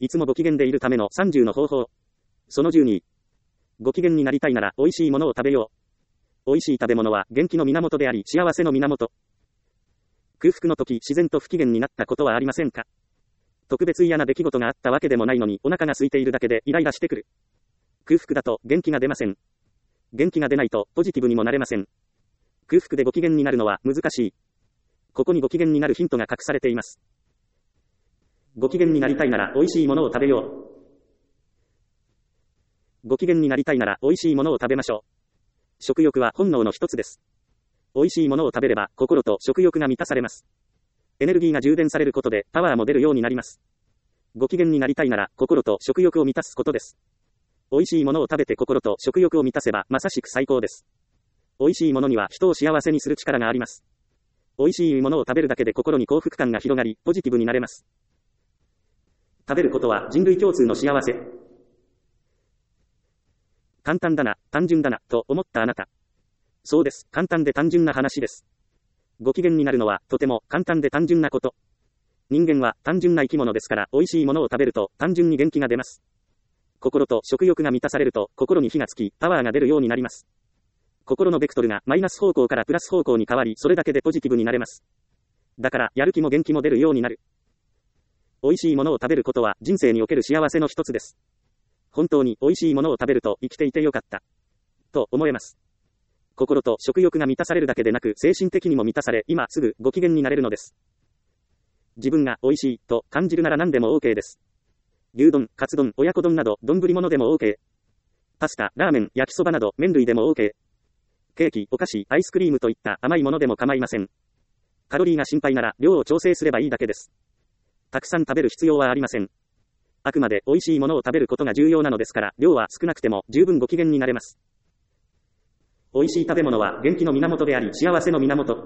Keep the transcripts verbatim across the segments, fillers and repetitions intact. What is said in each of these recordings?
いつもご機嫌でいるためのさんじゅうの方法。そのじゅうに。ご機嫌になりたいなら美味しいものを食べよう。美味しい食べ物は元気の源であり幸せの源。空腹の時自然と不機嫌になったことはありませんか？特別嫌な出来事があったわけでもないのにお腹が空いているだけでイライラしてくる。空腹だと元気が出ません。元気が出ないとポジティブにもなれません。空腹でご機嫌になるのは難しい。ここにご機嫌になるヒントが隠されています。ご機嫌になりたいなら美味しいものを食べよう。ご機嫌になりたいなら美味しいものを食べましょう。食欲は本能の一つです。美味しいものを食べれば心と食欲が満たされます。エネルギーが充電されることでパワーも出るようになります。ご機嫌になりたいなら心と食欲を満たすことです。美味しいものを食べて心と食欲を満たせばまさしく最高です。美味しいものには人を幸せにする力があります。美味しいものを食べるだけで心に幸福感が広がり、ポジティブになれます。食べることは人類共通の幸せ。簡単だな、単純だな、と思ったあなた。そうです、簡単で単純な話です。ご機嫌になるのはとても簡単で単純なこと。人間は単純な生き物ですから、美味しいものを食べると単純に元気が出ます。心と食欲が満たされると心に火がつき、パワーが出るようになります。心のベクトルがマイナス方向からプラス方向に変わり、それだけでポジティブになれます。だからやる気も元気も出るようになる。美味しいものを食べることは人生における幸せの一つです。本当に美味しいものを食べると生きていてよかった。と思えます。心と食欲が満たされるだけでなく精神的にも満たされ、今すぐご機嫌になれるのです。自分が美味しいと感じるなら何でも OK です。牛丼、カツ丼、親子丼など丼物でも OK。パスタ、ラーメン、焼きそばなど麺類でも OK。ケーキ、お菓子、アイスクリームといった甘いものでも構いません。カロリーが心配なら量を調整すればいいだけです。たくさん食べる必要はありません。あくまで美味しいものを食べることが重要なのですから、量は少なくても十分ご機嫌になれます。美味しい食べ物は元気の源であり幸せの源。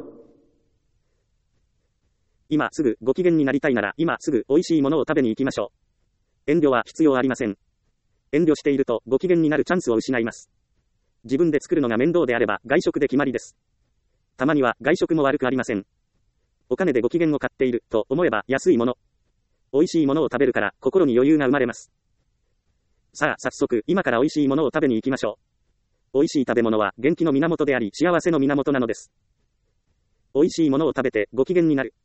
今すぐご機嫌になりたいなら今すぐ美味しいものを食べに行きましょう。遠慮は必要ありません。遠慮しているとご機嫌になるチャンスを失います。自分で作るのが面倒であれば外食で決まりです。たまには外食も悪くありません。お金でご機嫌を買っていると思えば安いもの。美味しいものを食べるから心に余裕が生まれます。さあ早速今から美味しいものを食べに行きましょう。美味しい食べ物は元気の源であり幸せの源なのです。美味しいものを食べてご機嫌になる。